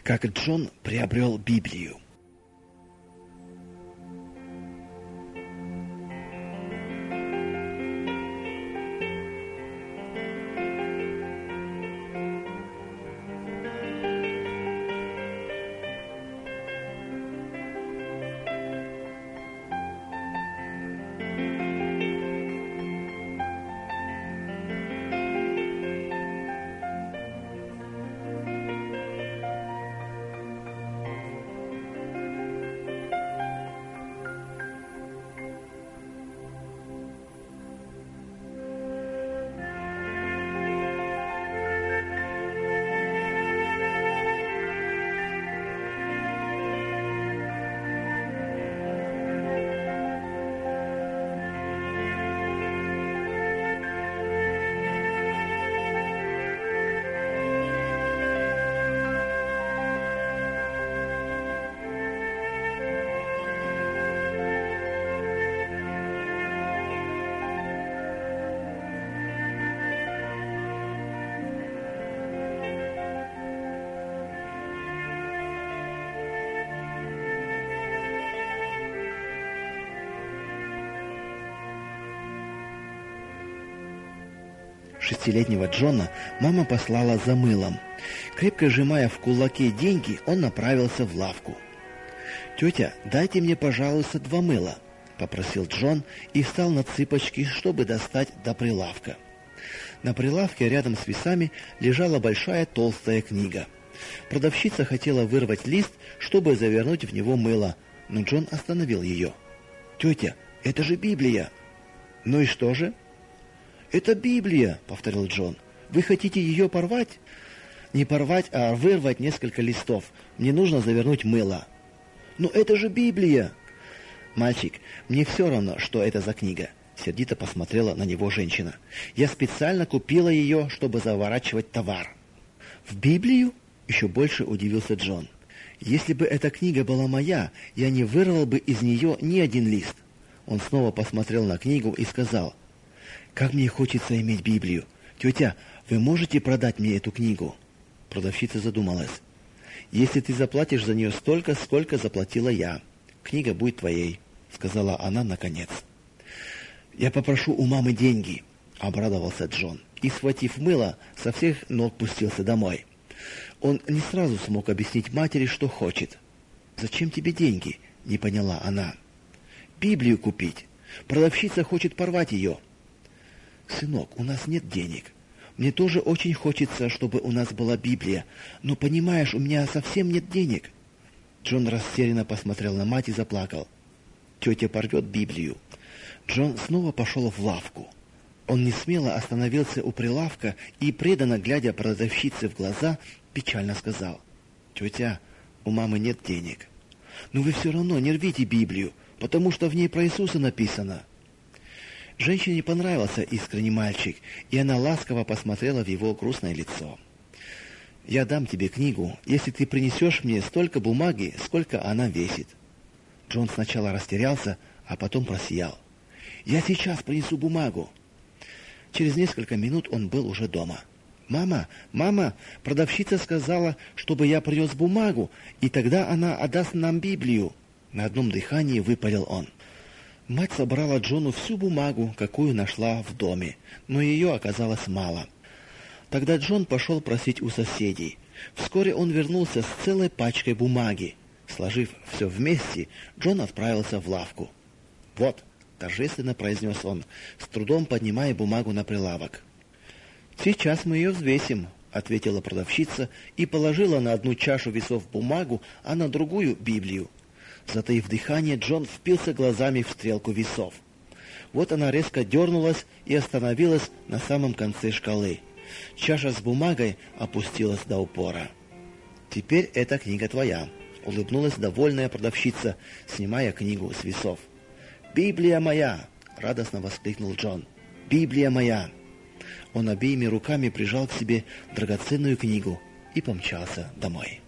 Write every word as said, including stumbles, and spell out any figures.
Как Джон приобрел Библию. Шестилетнего Джона мама послала за мылом. Крепко сжимая в кулаке деньги, он направился в лавку. «Тетя, дайте мне, пожалуйста, два мыла», — попросил Джон и встал на цыпочки, чтобы достать до прилавка. На прилавке рядом с весами лежала большая толстая книга. Продавщица хотела вырвать лист, чтобы завернуть в него мыло, но Джон остановил ее. «Тетя, это же Библия!» «Ну и что же?» «Это Библия», — повторил Джон. «Вы хотите ее порвать?» «Не порвать, а вырвать несколько листов. Мне нужно завернуть мыло». «Но это же Библия!» «Мальчик, мне все равно, что это за книга», — сердито посмотрела на него женщина. «Я специально купила ее, чтобы заворачивать товар». «В Библию?» — еще больше удивился Джон. «Если бы эта книга была моя, я не вырвал бы из нее ни один лист». Он снова посмотрел на книгу и сказал: «Как мне хочется иметь Библию. Тетя, вы можете продать мне эту книгу?» Продавщица задумалась. «Если ты заплатишь за нее столько, сколько заплатила я, книга будет твоей», — сказала она наконец. «Я попрошу у мамы деньги», — обрадовался Джон, и, схватив мыло, со всех ног пустился домой. Он не сразу смог объяснить матери, что хочет. «Зачем тебе деньги?» — не поняла она. «Библию купить. Продавщица хочет порвать ее». «Сынок, у нас нет денег. Мне тоже очень хочется, чтобы у нас была Библия, но, понимаешь, у меня совсем нет денег». Джон растерянно посмотрел на мать и заплакал. «Тетя порвет Библию». Джон снова пошел в лавку. Он несмело остановился у прилавка и, преданно глядя продавщице в глаза, печально сказал: «Тетя, у мамы нет денег». «Но вы все равно не рвите Библию, потому что в ней про Иисуса написано». Женщине понравился искренний мальчик, и она ласково посмотрела в его грустное лицо. «Я дам тебе книгу, если ты принесешь мне столько бумаги, сколько она весит». Джон сначала растерялся, а потом просиял. «Я сейчас принесу бумагу». Через несколько минут он был уже дома. «Мама, мама, продавщица сказала, чтобы я принес бумагу, и тогда она отдаст нам Библию». На одном дыхании выпалил он. Мать собрала Джону всю бумагу, какую нашла в доме, но ее оказалось мало. Тогда Джон пошел просить у соседей. Вскоре он вернулся с целой пачкой бумаги. Сложив все вместе, Джон отправился в лавку. «Вот», — торжественно произнес он, с трудом поднимая бумагу на прилавок. «Сейчас мы ее взвесим», — ответила продавщица и положила на одну чашу весов бумагу, а на другую — Библию. Затаив дыхание, Джон впился глазами в стрелку весов. Вот она резко дернулась и остановилась на самом конце шкалы. Чаша с бумагой опустилась до упора. «Теперь эта книга твоя», — улыбнулась довольная продавщица, снимая книгу с весов. «Библия моя!» — радостно воскликнул Джон. «Библия моя!» Он обеими руками прижал к себе драгоценную книгу и помчался домой.